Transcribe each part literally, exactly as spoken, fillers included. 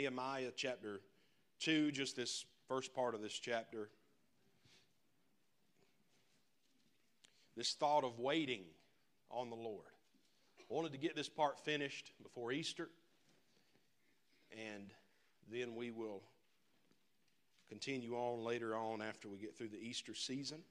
Nehemiah chapter two, just this first part of this chapter. This thought of waiting on the Lord. I wanted to get this part finished before Easter, and then we will continue on later on after we get through the Easter season.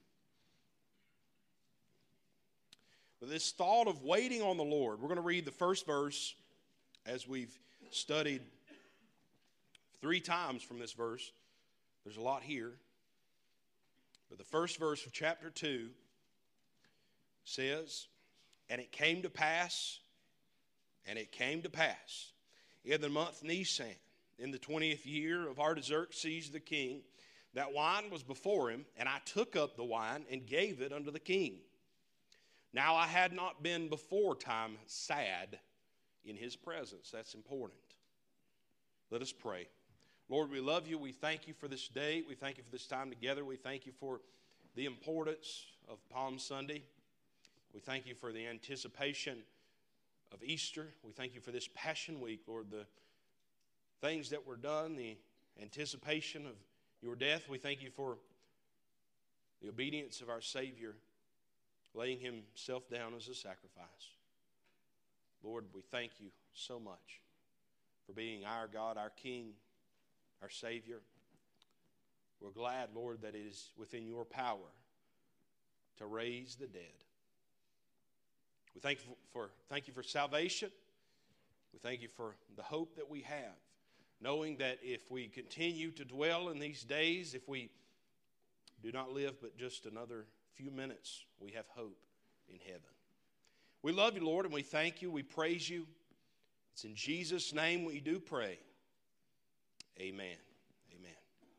But this thought of waiting on the Lord, we're going to read the first verse as we've studied three times from this verse. There's a lot here. But the first verse of chapter two says, And it came to pass, and it came to pass, in the month Nisan, in the twentieth year of Artaxerxes the king, that wine was before him, and I took up the wine and gave it unto the king. Now I had not been before time sad in his presence. That's important. Let us pray. Lord, we love you. We thank you for this day. We thank you for this time together. We thank you for the importance of Palm Sunday. We thank you for the anticipation of Easter. We thank you for this Passion Week, Lord, the things that were done, the anticipation of your death. We thank you for the obedience of our Savior, laying himself down as a sacrifice. Lord, we thank you so much for being our God, our King, our Savior. We're glad, Lord, that it is within your power to raise the dead. We thank you for, thank you for salvation. We thank you for the hope that we have, knowing that if we continue to dwell in these days, if we do not live but just another few minutes, we have hope in heaven. We love you, Lord, and we thank you. We praise you. It's in Jesus' name we do pray. Amen. Amen.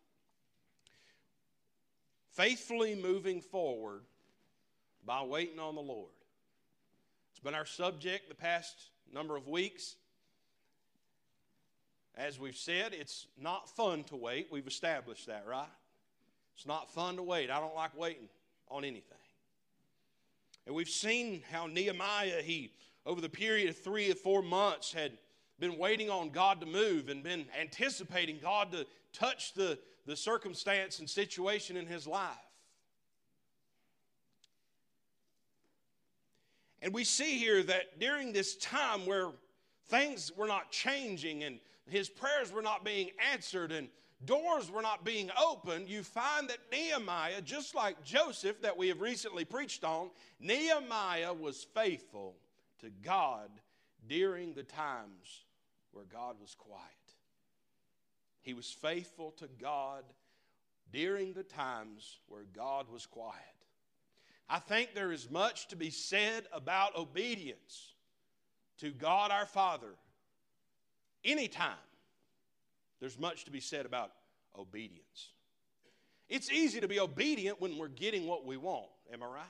Faithfully moving forward by waiting on the Lord. It's been our subject the past number of weeks. As we've said, it's not fun to wait. We've established that, right? It's not fun to wait. I don't like waiting on anything. And we've seen how Nehemiah, he, over the period of three or four months, had been waiting on God to move and been anticipating God to touch the, the circumstance and situation in his life. And we see here that during this time where things were not changing and his prayers were not being answered and doors were not being opened, you find that Nehemiah, just like Joseph that we have recently preached on, Nehemiah was faithful to God during the times where God was quiet. He was faithful to God during the times where God was quiet. I think there is much to be said about obedience to God our Father. Anytime, there's much to be said about obedience. It's easy to be obedient when we're getting what we want. Am I right?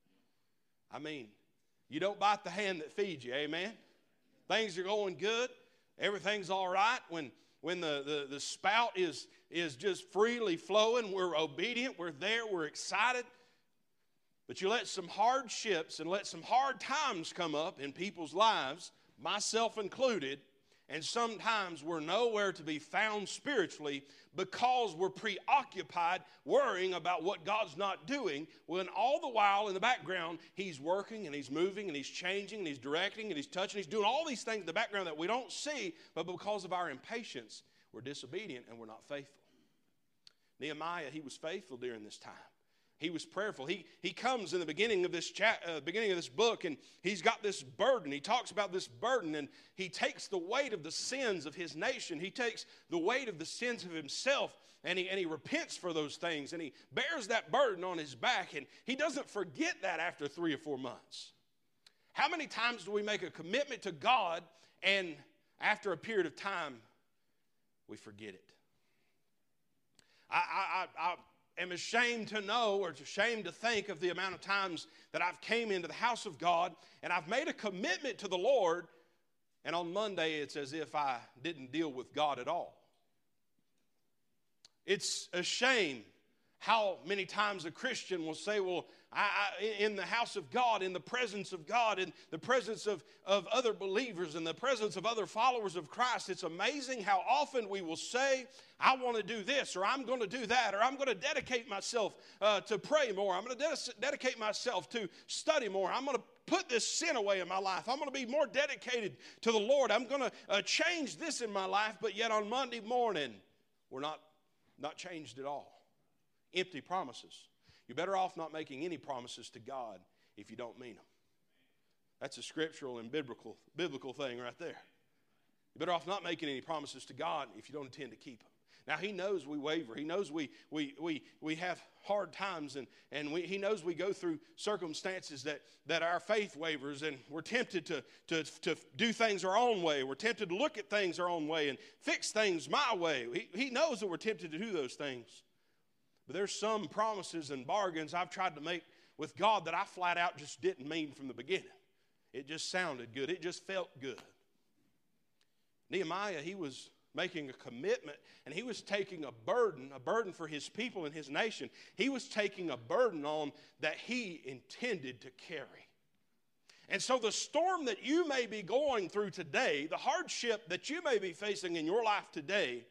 I mean, you don't bite the hand that feeds you. Amen? Things are going good. Everything's all right. When, when the, the, the spout is, is just freely flowing, we're obedient. We're there. We're excited. But you let some hardships and let some hard times come up in people's lives, myself included, and sometimes we're nowhere to be found spiritually because we're preoccupied worrying about what God's not doing, when all the while in the background He's working and He's moving and He's changing and He's directing and He's touching. He's doing all these things in the background that we don't see, but because of our impatience, we're disobedient and we're not faithful. Nehemiah, he was faithful during this time. He was prayerful. He, he comes in the beginning of this chat, uh, beginning of this book, and he's got this burden. He talks about this burden, and he takes the weight of the sins of his nation. He takes the weight of the sins of himself, and he, and he repents for those things, and he bears that burden on his back, and he doesn't forget that after three or four months. How many times do we make a commitment to God, and after a period of time, we forget it? I, I, I, I am ashamed to know, or ashamed to think of the amount of times that I've came into the house of God and I've made a commitment to the Lord, and on Monday it's as if I didn't deal with God at all. It's a shame How many times a Christian will say, well, I, I, in the house of God, in the presence of God, in the presence of, of other believers, in the presence of other followers of Christ, it's amazing how often we will say, I want to do this, or I'm going to do that, or I'm going to dedicate myself uh, to pray more. I'm going to de- dedicate myself to study more. I'm going to put this sin away in my life. I'm going to be more dedicated to the Lord. I'm going to uh, change this in my life, but yet on Monday morning, we're not, not changed at all. Empty promises. You're better off not making any promises to God if you don't mean them. That's a scriptural and biblical, biblical thing right there. You're better off not making any promises to God if you don't intend to keep them. Now, He knows we waver. He knows we we we we have hard times, and, and we, He knows we go through circumstances that, that our faith wavers, and we're tempted to, to, to do things our own way. We're tempted to look at things our own way and fix things my way. He, he knows that we're tempted to do those things. But there's some promises and bargains I've tried to make with God that I flat out just didn't mean from the beginning. It just sounded good. It just felt good. Nehemiah, he was making a commitment, and he was taking a burden, a burden for his people and his nation. He was taking a burden on that he intended to carry. And so the storm that you may be going through today, the hardship that you may be facing in your life today,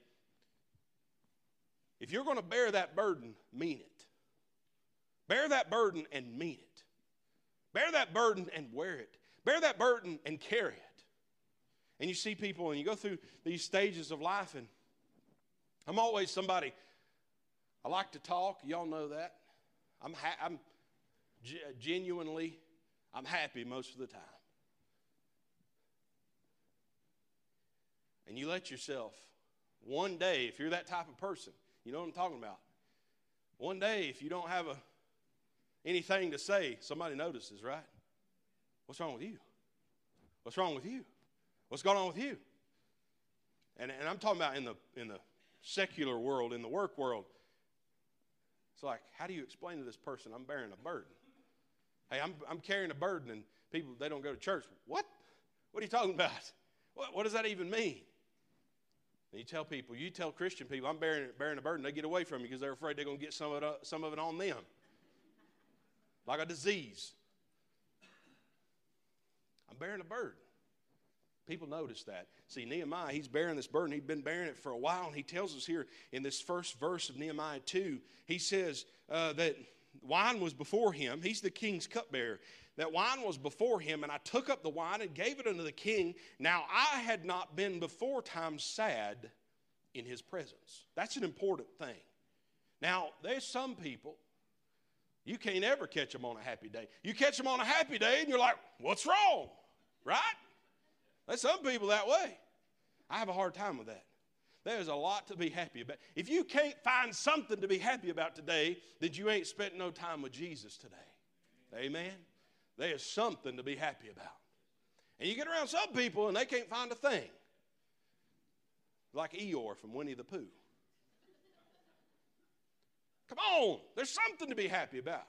if you're going to bear that burden, mean it. Bear that burden and mean it. Bear that burden and wear it. Bear that burden and carry it. And you see people, and you go through these stages of life, and I'm always somebody, I like to talk. Y'all know that. I'm, ha- I'm g- genuinely, I'm happy most of the time. And you let yourself, one day, if you're that type of person, you know what I'm talking about. One day, if you don't have a, anything to say, somebody notices, right? What's wrong with you? What's wrong with you? What's going on with you? And, and I'm talking about in the in the secular world, in the work world. It's like, how do you explain to this person I'm bearing a burden? Hey, I'm I'm carrying a burden, and people, they don't go to church. What? What are you talking about? What, what does that even mean? And you tell people, you tell Christian people, I'm bearing bearing a burden. They get away from you because they're afraid they're going to get some of it, some of it on them, like a disease. I'm bearing a burden. People notice that. See, Nehemiah, he's bearing this burden. He'd been bearing it for a while, and he tells us here in this first verse of Nehemiah two, he says uh, that wine was before him. He's the king's cupbearer. That wine was before him, and I took up the wine and gave it unto the king. Now I had not been before time sad in his presence. That's an important thing. Now, there's some people, you can't ever catch them on a happy day. You catch them on a happy day, and you're like, what's wrong? Right? There's some people that way. I have a hard time with that. There's a lot to be happy about. If you can't find something to be happy about today, then you ain't spent no time with Jesus today. Amen? There's something to be happy about. And you get around some people and they can't find a thing. Like Eeyore from Winnie the Pooh. Come on, there's something to be happy about.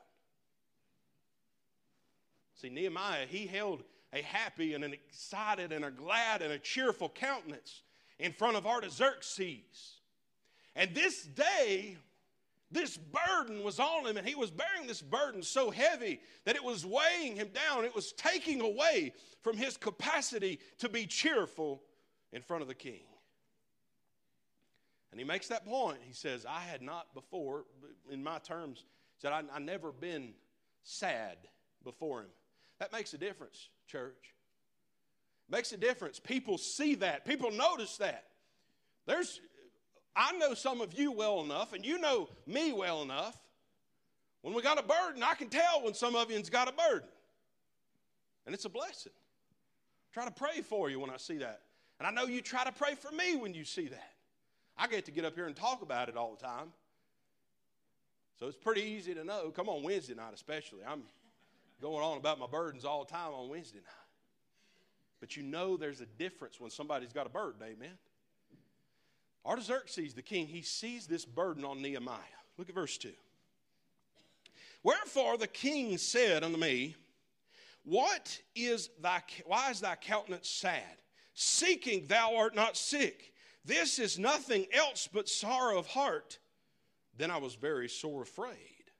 See, Nehemiah, he held a happy and an excited and a glad and a cheerful countenance in front of Artaxerxes. And this day, this burden was on him, and he was bearing this burden so heavy that it was weighing him down. It was taking away from his capacity to be cheerful in front of the king. And he makes that point. He says, I had not before, in my terms, said I, I never been sad before him. That makes a difference, church. Makes a difference. People see that. People notice that. There's, I know some of you well enough, and you know me well enough. When we got a burden, I can tell when some of you's got a burden. And it's a blessing. I try to pray for you when I see that. And I know you try to pray for me when you see that. I get to get up here and talk about it all the time. So it's pretty easy to know. Come on, Wednesday night especially. I'm going on about my burdens all the time on Wednesday night. But you know there's a difference when somebody's got a burden, amen? Artaxerxes, the king, he sees this burden on Nehemiah. Look at verse two. Wherefore the king said unto me, What is thy, why is thy countenance sad? Seeking thou art not sick. This is nothing else but sorrow of heart. Then I was very sore afraid,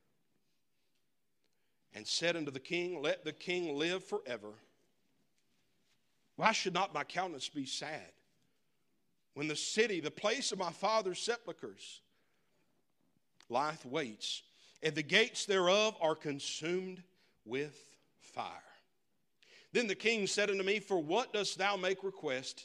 and said unto the king, let the king live forever. Why should not my countenance be sad, when the city, the place of my father's sepulchres, lieth waits, and the gates thereof are consumed with fire? Then the king said unto me, for what dost thou make request?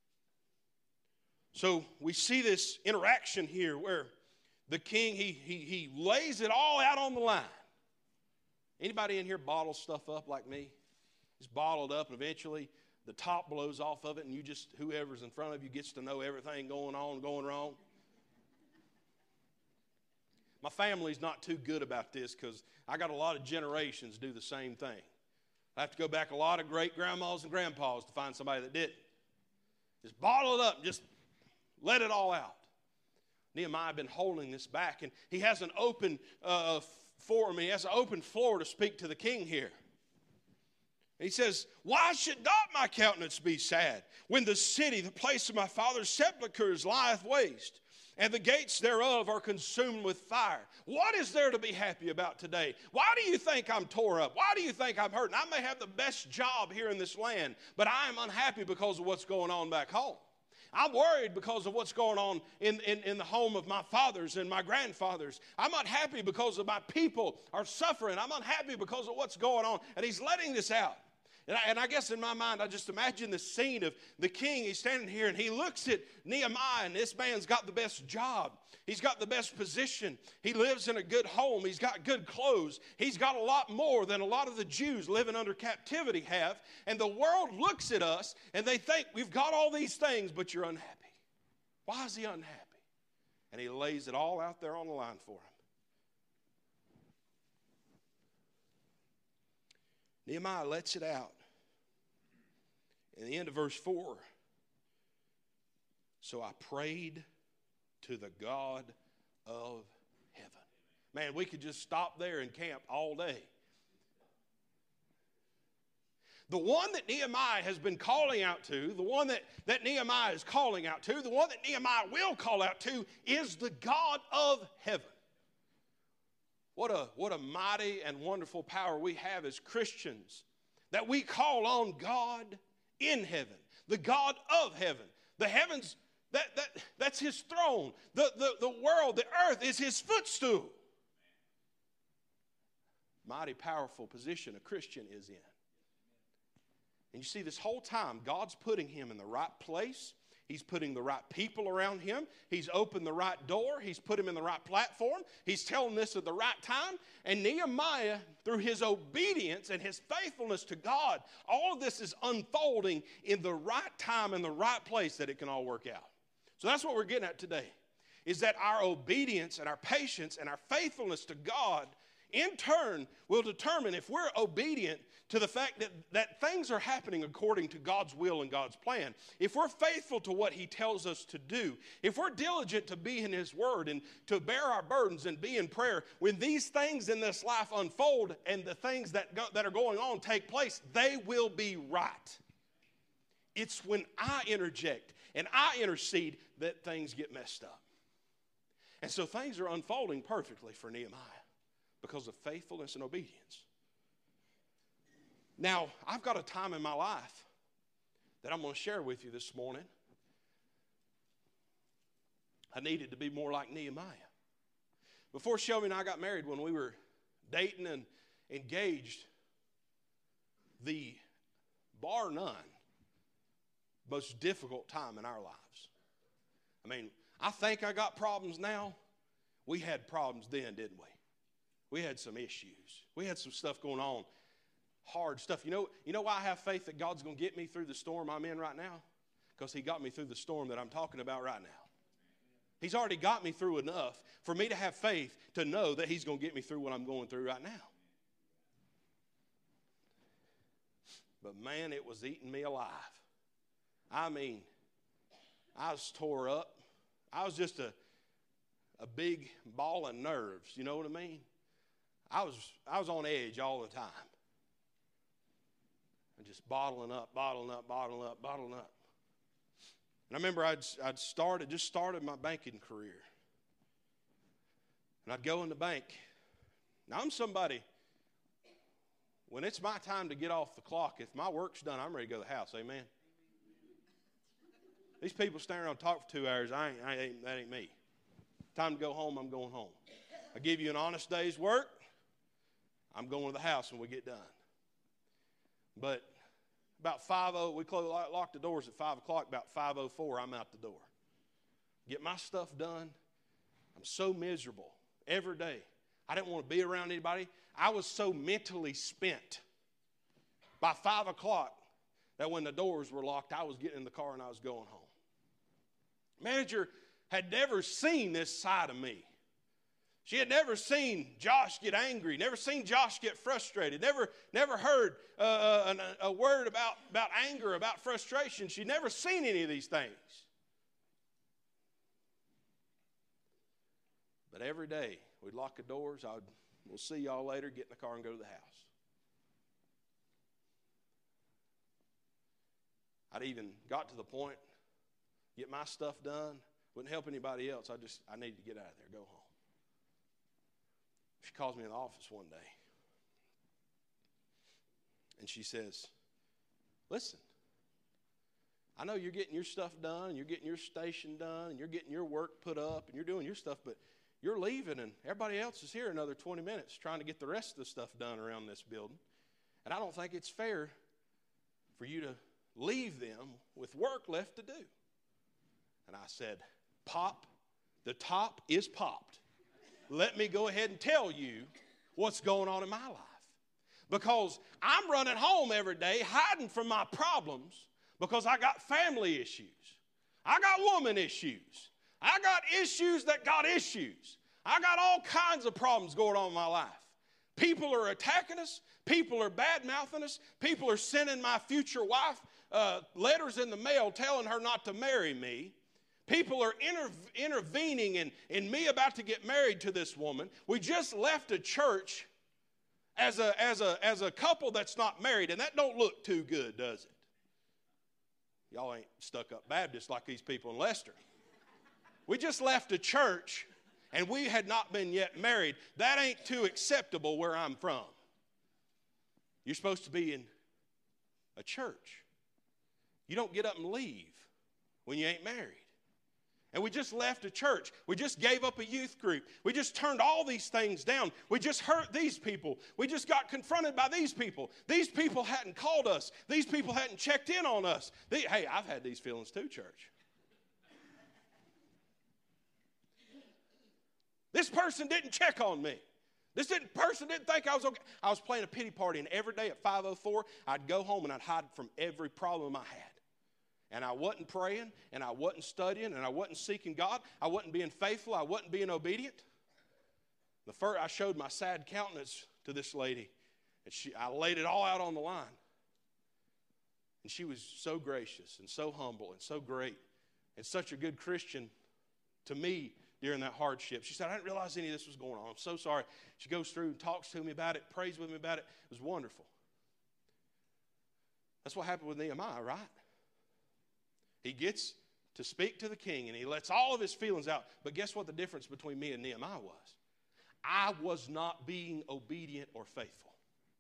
So we see this interaction here where the king, he, he, he lays it all out on the line. Anybody in here bottle stuff up like me? It's bottled up, and eventually the top blows off of it, and you just, whoever's in front of you gets to know everything going on, going wrong. My family's not too good about this because I got a lot of generations do the same thing. I have to go back a lot of great-grandmas and grandpas to find somebody that didn't. Just bottle it up and just let it all out. Nehemiah had been holding this back, and he has an open uh, forum. He has an open floor to speak to the king here. He says, why should not my countenance be sad, when the city, the place of my father's sepulchres, lieth waste, and the gates thereof are consumed with fire? What is there to be happy about today? Why do you think I'm tore up? Why do you think I'm hurting? I may have the best job here in this land, but I am unhappy because of what's going on back home. I'm worried because of what's going on in, in, in the home of my fathers and my grandfathers. I'm unhappy because of my people are suffering. I'm unhappy because of what's going on. And he's letting this out. And I, and I guess in my mind, I just imagine the scene of the king. He's standing here and he looks at Nehemiah, and this man's got the best job. He's got the best position. He lives in a good home. He's got good clothes. He's got a lot more than a lot of the Jews living under captivity have. And the world looks at us and they think, we've got all these things, but you're unhappy. Why is he unhappy? And he lays it all out there on the line for him. Nehemiah lets it out. In the end of verse four, so I prayed to the God of heaven. Man, we could just stop there and camp all day. The one that Nehemiah has been calling out to, the one that, that Nehemiah is calling out to, the one that Nehemiah will call out to, is the God of heaven. What a, what a mighty and wonderful power we have as Christians, that we call on God in heaven, the God of heaven. The heavens, that, that, that's his throne. The, the, the world, the earth is his footstool. Mighty powerful position a Christian is in. And you see, this whole time, God's putting him in the right place. He's putting the right people around him. He's opened the right door. He's put him in the right platform. He's telling this at the right time. And Nehemiah, through his obedience and his faithfulness to God, all of this is unfolding in the right time and the right place that it can all work out. So that's what we're getting at today, is that our obedience and our patience and our faithfulness to God in turn will determine if we're obedient to the fact that, that things are happening according to God's will and God's plan. If we're faithful to what he tells us to do, if we're diligent to be in his word and to bear our burdens and be in prayer, when these things in this life unfold and the things that, go, that are going on take place, they will be right. It's when I interject and I intercede that things get messed up. And so things are unfolding perfectly for Nehemiah because of faithfulness and obedience. Now, I've got a time in my life that I'm going to share with you this morning. I needed to be more like Nehemiah. Before Shelby and I got married, when we were dating and engaged, the bar none most difficult time in our lives. I mean, I think I got problems now. We had problems then, didn't we? We had some issues. We had some stuff going on. Hard stuff. You know, you know why I have faith that God's going to get me through the storm I'm in right now? Because he got me through the storm that I'm talking about right now. He's already got me through enough for me to have faith to know that he's going to get me through what I'm going through right now. But man, it was eating me alive. I mean, I was tore up. I was just a, a big ball of nerves. You know what I mean? I was, I was on edge all the time. And just bottling up, bottling up, bottling up, bottling up. And I remember I'd, I'd started, just started my banking career. And I'd go in the bank. Now, I'm somebody, when it's my time to get off the clock, if my work's done, I'm ready to go to the house. Amen? These people standing around talking for two hours, I ain't, I ain't, that ain't me. Time to go home, I'm going home. I give you an honest day's work, I'm going to the house when we get done. But about five oh, we close, lock the doors at five o'clock. About five oh four, I'm out the door. Get my stuff done. I'm so miserable every day. I didn't want to be around anybody. I was so mentally spent by five o'clock that when the doors were locked, I was getting in the car and I was going home. Manager had never seen this side of me. She had never seen Josh get angry, never seen Josh get frustrated, never, never heard uh, a, a word about, about anger, about frustration. She'd never seen any of these things. But every day, we'd lock the doors. I would, we'll see y'all later, get in the car and go to the house. I'd even got to the point, get my stuff done, wouldn't help anybody else. I just, I needed to get out of there, go home. She calls me in the office one day. And she says, listen, I know you're getting your stuff done, and you're getting your station done, and you're getting your work put up, and you're doing your stuff, but you're leaving, and everybody else is here another twenty minutes trying to get the rest of the stuff done around this building. And I don't think it's fair for you to leave them with work left to do. And I said, Pop, the top is popped. Let me go ahead and tell you what's going on in my life. Because I'm running home every day hiding from my problems because I got family issues. I got woman issues. I got issues that got issues. I got all kinds of problems going on in my life. People are attacking us. People are bad-mouthing us. People are sending my future wife uh, letters in the mail telling her not to marry me. People are inter- intervening in, in me about to get married to this woman. We just left a church as a, as a, as a couple that's not married, and that don't look too good, does it? Y'all ain't stuck-up Baptists like these people in Leicester. We just left a church, and we had not been yet married. That ain't too acceptable where I'm from. You're supposed to be in a church. You don't get up and leave when you ain't married. And we just left a church. We just gave up a youth group. We just turned all these things down. We just hurt these people. We just got confronted by these people. These people hadn't called us. These people hadn't checked in on us. They, hey, I've had these feelings too, church. This person didn't check on me. This didn't, person didn't think I was okay. I was playing a pity party, and every day at five oh four, I'd go home and I'd hide from every problem I had. And I wasn't praying, and I wasn't studying, and I wasn't seeking God. I wasn't being faithful. I wasn't being obedient. The first, I showed my sad countenance to this lady, and she, I laid it all out on the line. And she was so gracious and so humble and so great and such a good Christian to me during that hardship. She said, I didn't realize any of this was going on. I'm so sorry. She goes through and talks to me about it, prays with me about it. It was wonderful. That's what happened with Nehemiah, right? He gets to speak to the king, and he lets all of his feelings out. But guess what the difference between me and Nehemiah was? I was not being obedient or faithful.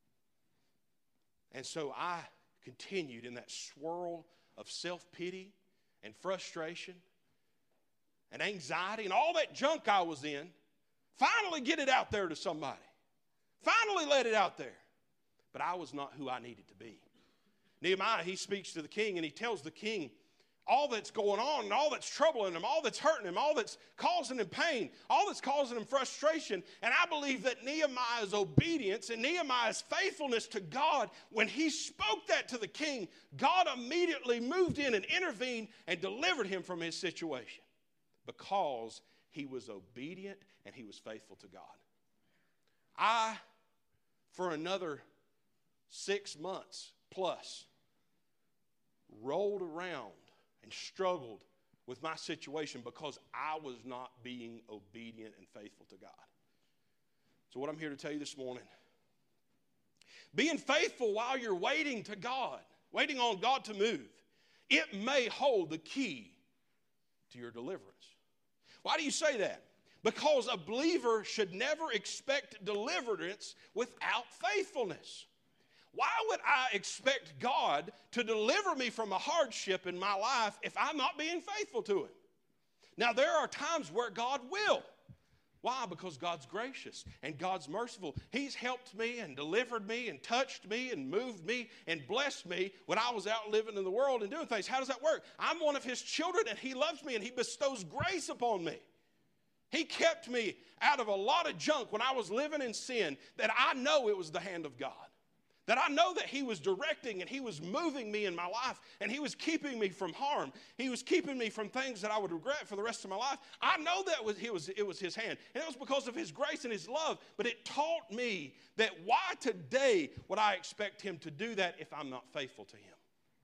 And so I continued in that swirl of self-pity and frustration and anxiety and all that junk I was in. Finally get it out there to somebody. Finally let it out there. But I was not who I needed to be. Nehemiah, he speaks to the king, and he tells the king all that's going on and all that's troubling him, all that's hurting him, all that's causing him pain, all that's causing him frustration. And I believe that Nehemiah's obedience and Nehemiah's faithfulness to God, when he spoke that to the king, God immediately moved in and intervened and delivered him from his situation because he was obedient and he was faithful to God. I, for another six months plus, rolled around and struggled with my situation because I was not being obedient and faithful to God. So what I'm here to tell you this morning, being faithful while you're waiting to God, waiting on God to move, it may hold the key to your deliverance. Why do you say that? Because a believer should never expect deliverance without faithfulness. Why would I expect God to deliver me from a hardship in my life if I'm not being faithful to Him? Now, there are times where God will. Why? Because God's gracious and God's merciful. He's helped me and delivered me and touched me and moved me and blessed me when I was out living in the world and doing things. How does that work? I'm one of His children and He loves me and He bestows grace upon me. He kept me out of a lot of junk when I was living in sin that I know it was the hand of God. That I know that He was directing and He was moving me in my life and He was keeping me from harm. He was keeping me from things that I would regret for the rest of my life. I know that was, it, was, it was His hand. And it was because of His grace and His love. But it taught me that why today would I expect Him to do that if I'm not faithful to Him?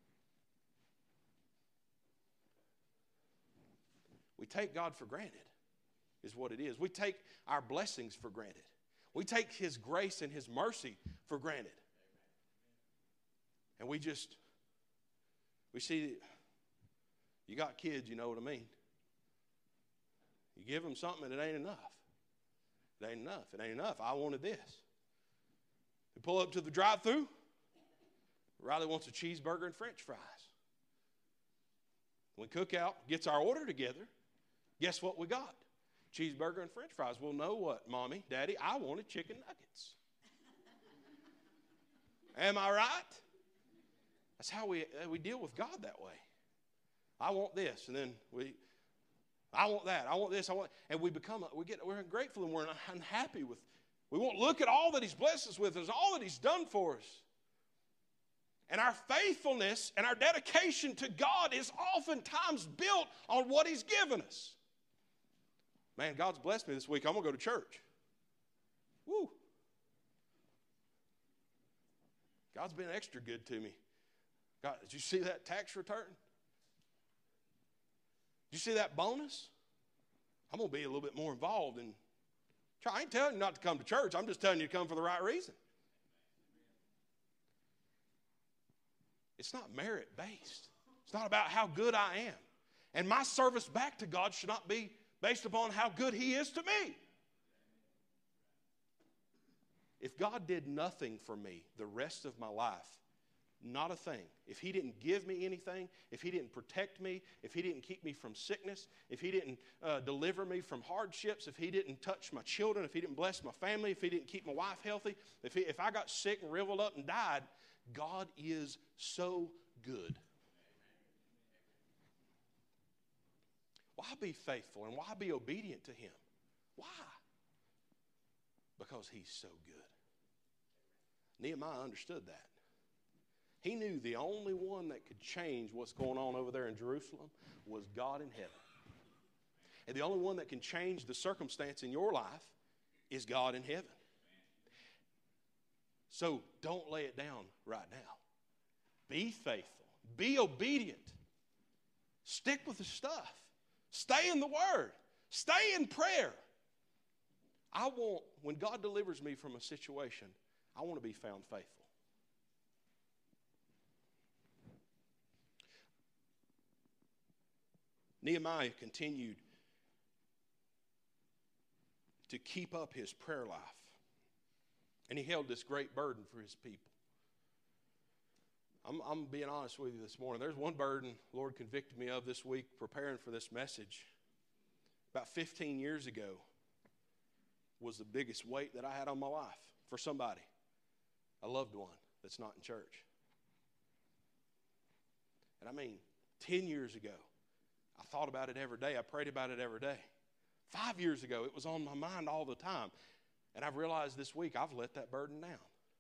We take God for granted is what it is. We take our blessings for granted. We take His grace and His mercy for granted. And we just, we see, you got kids, you know what I mean. You give them something and it ain't enough. It ain't enough. It ain't enough. I wanted this. We pull up to the drive-thru. Riley wants a cheeseburger and French fries. When Cookout gets our order together, guess what we got? Cheeseburger and French fries. Well, know what, Mommy, Daddy? I wanted chicken nuggets. Am I right? That's how we uh, we deal with God that way. I want this, and then we, I want that. I want this. I want, and we become, we get, we're ungrateful and we're unhappy with. We won't look at all that He's blessed us with, as all that He's done for us. And our faithfulness and our dedication to God is oftentimes built on what He's given us. Man, God's blessed me this week. I'm gonna go to church. Woo! God's been extra good to me. God, did you see that tax return? Did you see that bonus? I'm going to be a little bit more involved in. I ain't telling you not to come to church. I'm just telling you to come for the right reason. It's not merit-based. It's not about how good I am. And my service back to God should not be based upon how good He is to me. If God did nothing for me the rest of my life, not a thing. If He didn't give me anything, if He didn't protect me, if He didn't keep me from sickness, if He didn't uh, deliver me from hardships, if He didn't touch my children, if He didn't bless my family, if He didn't keep my wife healthy, if, he, if I got sick and riveled up and died, God is so good. Why be faithful and why be obedient to Him? Why? Because He's so good. Nehemiah understood that. He knew the only one that could change what's going on over there in Jerusalem was God in heaven. And the only one that can change the circumstance in your life is God in heaven. So don't lay it down right now. Be faithful. Be obedient. Stick with the stuff. Stay in the Word. Stay in prayer. I want, when God delivers me from a situation, I want to be found faithful. Nehemiah continued to keep up his prayer life. And he held this great burden for his people. I'm, I'm being honest with you this morning. There's one burden the Lord convicted me of this week preparing for this message. About fifteen years ago was the biggest weight that I had on my life for somebody, a loved one that's not in church. And I mean, ten years ago, I thought about it every day. I prayed about it every day. Five years ago, it was on my mind all the time. And I've realized this week I've let that burden down.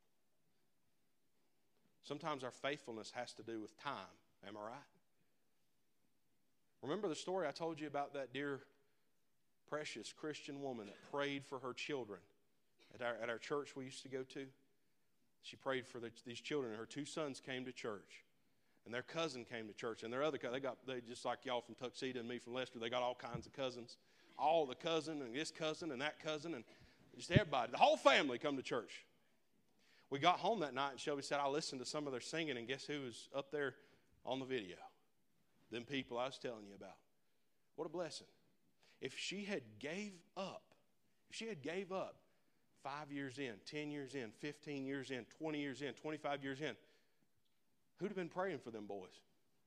Sometimes our faithfulness has to do with time. Am I right? Remember the story I told you about that dear, precious Christian woman that prayed for her children at our, at our church we used to go to? She prayed for the, these children. Her two sons came to church. And their cousin came to church, and their other cousin, they got, they just like y'all from Tuxedo and me from Lester, they got all kinds of cousins. All the cousin and this cousin and that cousin and just everybody. The whole family come to church. We got home that night, and Shelby said, I listened to some of their singing, and guess who was up there on the video? Them people I was telling you about. What a blessing. if she had gave up, if she had gave up five years in, ten years in, fifteen years in, twenty years in, twenty-five years in, who'd have been praying for them boys?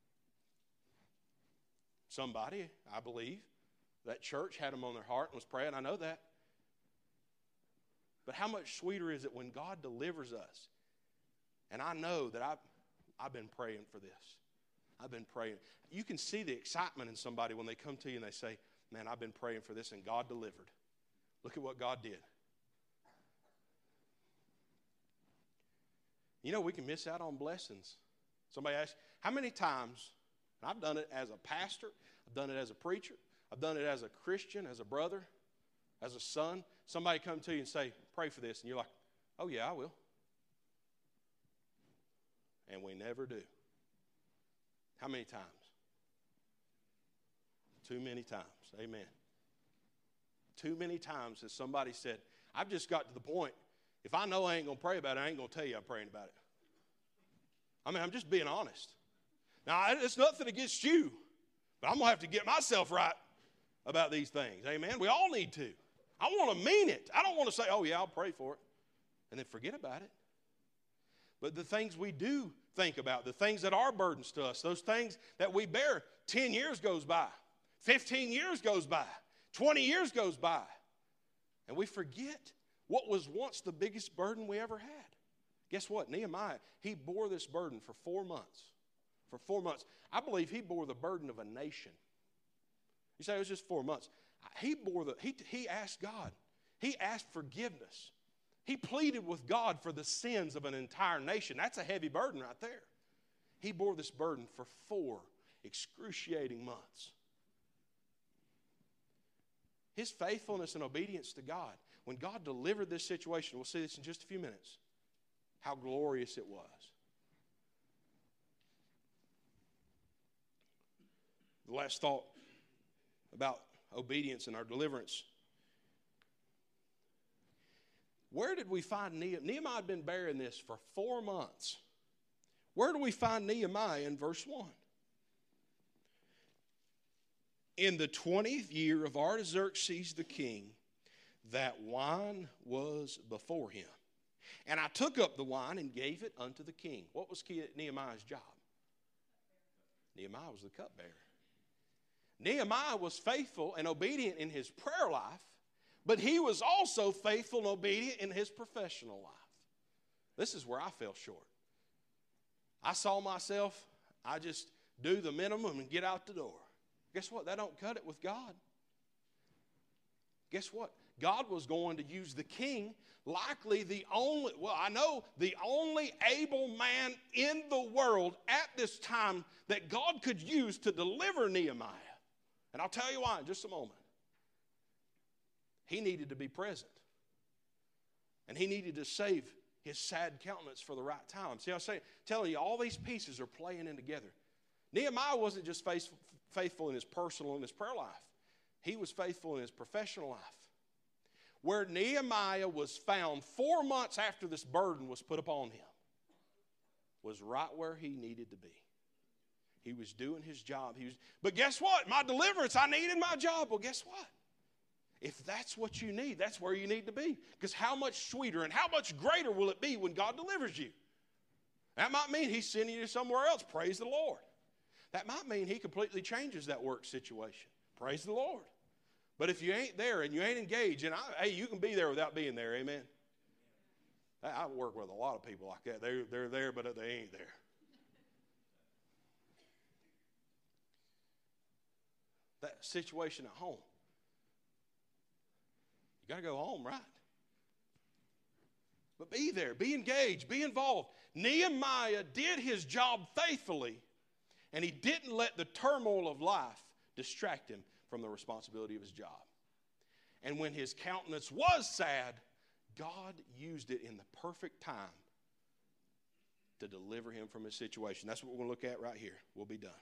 Somebody, I believe. That church had them on their heart and was praying. I know that. But how much sweeter is it when God delivers us? And I know that I've, I've been praying for this. I've been praying. You can see the excitement in somebody when they come to you and they say, man, I've been praying for this and God delivered. Look at what God did. You know, we can miss out on blessings. Somebody asks, how many times, and I've done it as a pastor, I've done it as a preacher, I've done it as a Christian, as a brother, as a son. Somebody come to you and say, pray for this. And you're like, oh yeah, I will. And we never do. How many times? Too many times. Amen. Too many times has somebody said, I've just got to the point, if I know I ain't going to pray about it, I ain't going to tell you I'm praying about it. I mean, I'm just being honest. Now, it's nothing against you, but I'm going to have to get myself right about these things. Amen. We all need to. I want to mean it. I don't want to say, oh, yeah, I'll pray for it, and then forget about it. But the things we do think about, the things that are burdens to us, those things that we bear, ten years goes by, fifteen years goes by, twenty years goes by, and we forget what was once the biggest burden we ever had. Guess what? Nehemiah, he bore this burden for four months. For four months. I believe he bore the burden of a nation. You say it was just four months. He bore the, he, he asked God. He asked forgiveness. He pleaded with God for the sins of an entire nation. That's a heavy burden right there. He bore this burden for four excruciating months. His faithfulness and obedience to God, when God delivered this situation, we'll see this in just a few minutes, how glorious it was. The last thought about obedience and our deliverance. Where did we find Nehemiah? Nehemiah had been bearing this for four months. Where do we find Nehemiah in verse one? In the twentieth year of Artaxerxes the king, that wine was before him. And I took up the wine and gave it unto the king. What was Nehemiah's job? Nehemiah was the cupbearer. Nehemiah was faithful and obedient in his prayer life, but he was also faithful and obedient in his professional life. This is where I fell short. I saw myself, I just do the minimum and get out the door. Guess what? That don't cut it with God. Guess what? God was going to use the king, likely the only, well, I know the only able man in the world at this time that God could use to deliver Nehemiah. And I'll tell you why in just a moment. He needed to be present. And he needed to save his sad countenance for the right time. See, I was saying, telling you, all these pieces are playing in together. Nehemiah wasn't just faithful, faithful in his personal and his prayer life. He was faithful in his professional life. Where Nehemiah was found four months after this burden was put upon him was right where he needed to be. He was doing his job. He was, but guess what? My deliverance, I needed my job. Well, guess what? If that's what you need, that's where you need to be. Because how much sweeter and how much greater will it be when God delivers you? That might mean he's sending you somewhere else. Praise the Lord. That might mean he completely changes that work situation. Praise the Lord. But if you ain't there and you ain't engaged, and I, hey, you can be there without being there, amen? I work with a lot of people like that. They're, they're there, but they ain't there. That situation at home. You got to go home, right? But be there, be engaged, be involved. Nehemiah did his job faithfully, and he didn't let the turmoil of life distract him from the responsibility of his job. And when his countenance was sad, God used it in the perfect time to deliver him from his situation. That's what we're going to look at right here. We'll be done.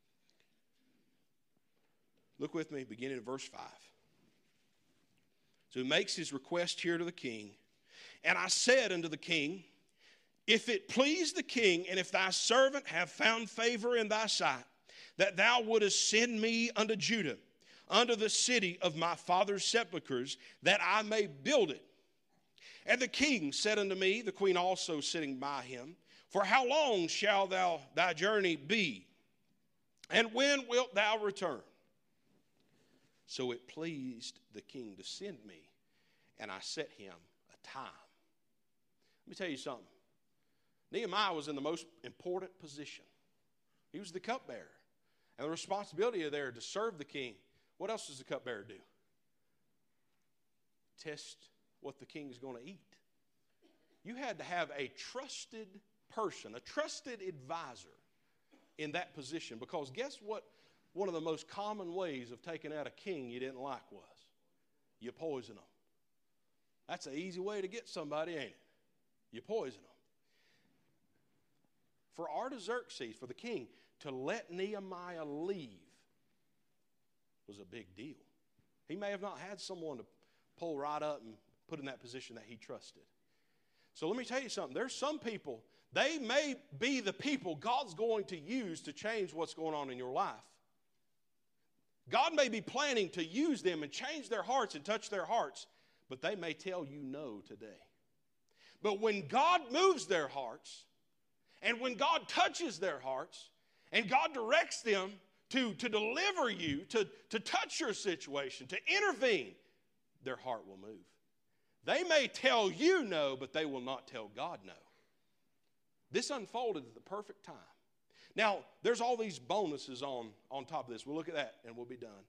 Look with me, beginning at verse five. So he makes his request here to the king. And I said unto the king, if it please the king, and if thy servant have found favor in thy sight, that thou wouldest send me unto Judah, unto the city of my father's sepulchres, that I may build it. And the king said unto me, the queen also sitting by him, For how long shall thou thy journey be? And when wilt thou return? So it pleased the king to send me, and I set him a time. Let me tell you something. Nehemiah was in the most important position. He was the cupbearer. And the responsibility of there to serve the king. What else does the cupbearer do? Test what the king is going to eat. You had to have a trusted person, a trusted advisor in that position. Because guess what one of the most common ways of taking out a king you didn't like was? You poison them. That's an easy way to get somebody, ain't it? You poison them. For Artaxerxes, for the king, to let Nehemiah leave was a big deal. He may have not had someone to pull right up and put in that position that he trusted. So let me tell you something. There's some people, they may be the people God's going to use to change what's going on in your life. God may be planning to use them and change their hearts and touch their hearts, but they may tell you no today. But when God moves their hearts, and when God touches their hearts, and God directs them to, to deliver you, to, to touch your situation, to intervene, their heart will move. They may tell you no, but they will not tell God no. This unfolded at the perfect time. Now, there's all these bonuses on, on top of this. We'll look at that and we'll be done.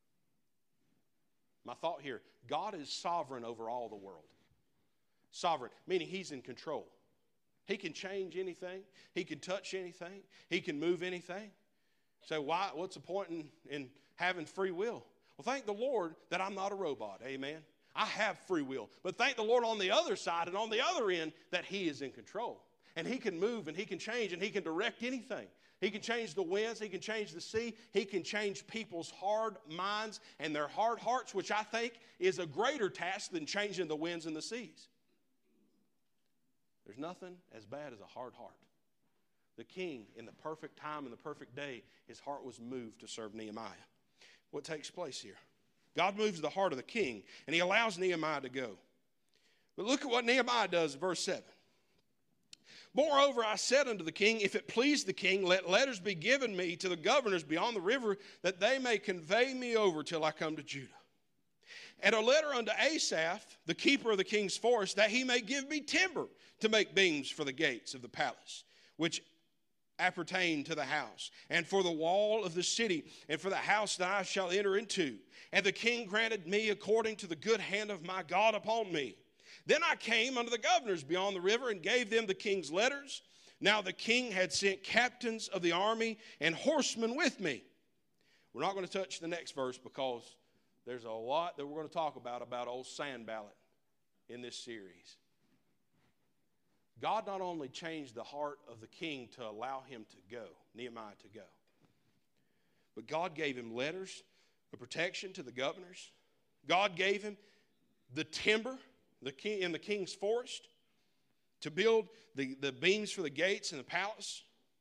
My thought here, God is sovereign over all the world. Sovereign, meaning he's in control. He can change anything. He can touch anything. He can move anything. So why? What's the point in, in having free will? Well, thank the Lord that I'm not a robot. Amen. I have free will. But thank the Lord on the other side and on the other end that he is in control. And he can move and he can change and he can direct anything. He can change the winds. He can change the sea. He can change people's hard minds and their hard hearts, which I think is a greater task than changing the winds and the seas. There's nothing as bad as a hard heart. The king, in the perfect time and the perfect day, his heart was moved to serve Nehemiah. What takes place here? God moves the heart of the king, and he allows Nehemiah to go. But look at what Nehemiah does in verse seven. Moreover, I said unto the king, if it please the king, let letters be given me to the governors beyond the river, that they may convey me over till I come to Judah. And a letter unto Asaph, the keeper of the king's forest, that he may give me timber to make beams for the gates of the palace, which appertain to the house, and for the wall of the city, and for the house that I shall enter into. And the king granted me according to the good hand of my God upon me. Then I came unto the governors beyond the river, and gave them the king's letters. Now the king had sent captains of the army and horsemen with me. We're not going to touch the next verse because there's a lot that we're going to talk about, about old Sanballat in this series. God not only changed the heart of the king to allow him to go, Nehemiah to go, but God gave him letters of protection to the governors. God gave him the timber the king, in the king's forest to build the, the beams for the gates in the palace.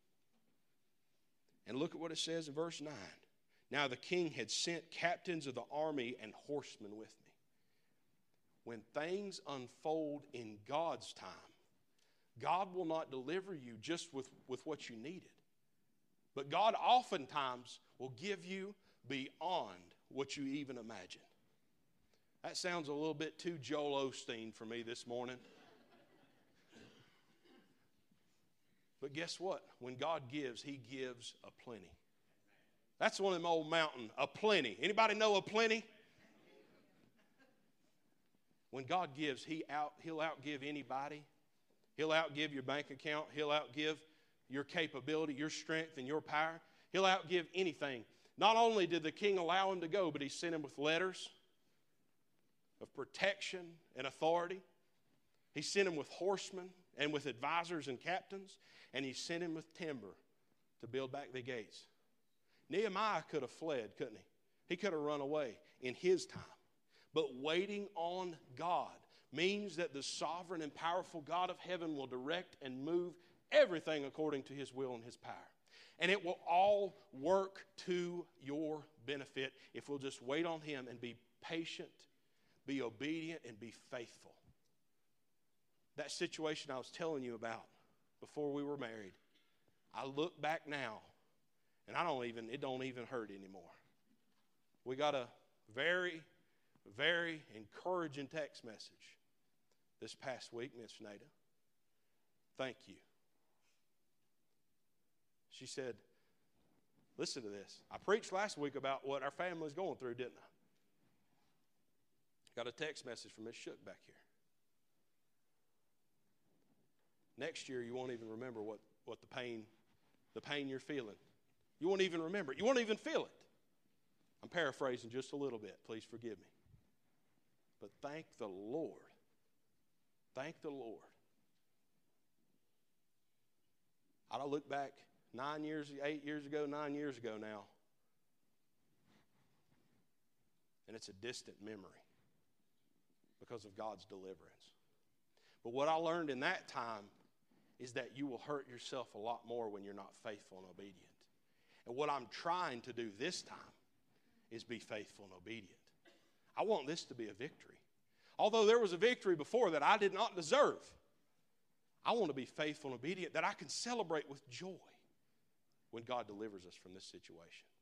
And look at what it says in verse nine. Now the king had sent captains of the army and horsemen with me. When things unfold in God's time, God will not deliver you just with, with what you needed. But God oftentimes will give you beyond what you even imagine. That sounds a little bit too Joel Osteen for me this morning. But guess what? When God gives, he gives a plenty. That's one of them old mountain, a plenty. Anybody know a plenty? When God gives, he out, he'll outgive anybody. He'll outgive your bank account. He'll outgive your capability, your strength, and your power. He'll outgive anything. Not only did the king allow him to go, but he sent him with letters of protection and authority. He sent him with horsemen and with advisors and captains. And he sent him with timber to build back the gates. Nehemiah could have fled, couldn't he? He could have run away in his time. But waiting on God means that the sovereign and powerful God of heaven will direct and move everything according to his will and his power. And it will all work to your benefit if we'll just wait on Him and be patient, be obedient, and be faithful. That situation I was telling you about before we were married, I look back now, and I don't even, it don't even hurt anymore. We got a very, very encouraging text message this past week, Miss Nada. Thank you. She said, listen to this. I preached last week about what our family's going through, didn't I? Got a text message from Miss Shook back here. Next year, you won't even remember what, what the pain, the pain you're feeling. You won't even remember it. You won't even feel it. I'm paraphrasing just a little bit. Please forgive me. But thank the Lord. Thank the Lord. I look back nine years, eight years ago, nine years ago now, and it's a distant memory because of God's deliverance. But what I learned in that time is that you will hurt yourself a lot more when you're not faithful and obedient. And what I'm trying to do this time is be faithful and obedient. I want this to be a victory. Although there was a victory before that I did not deserve, I want to be faithful and obedient that I can celebrate with joy when God delivers us from this situation.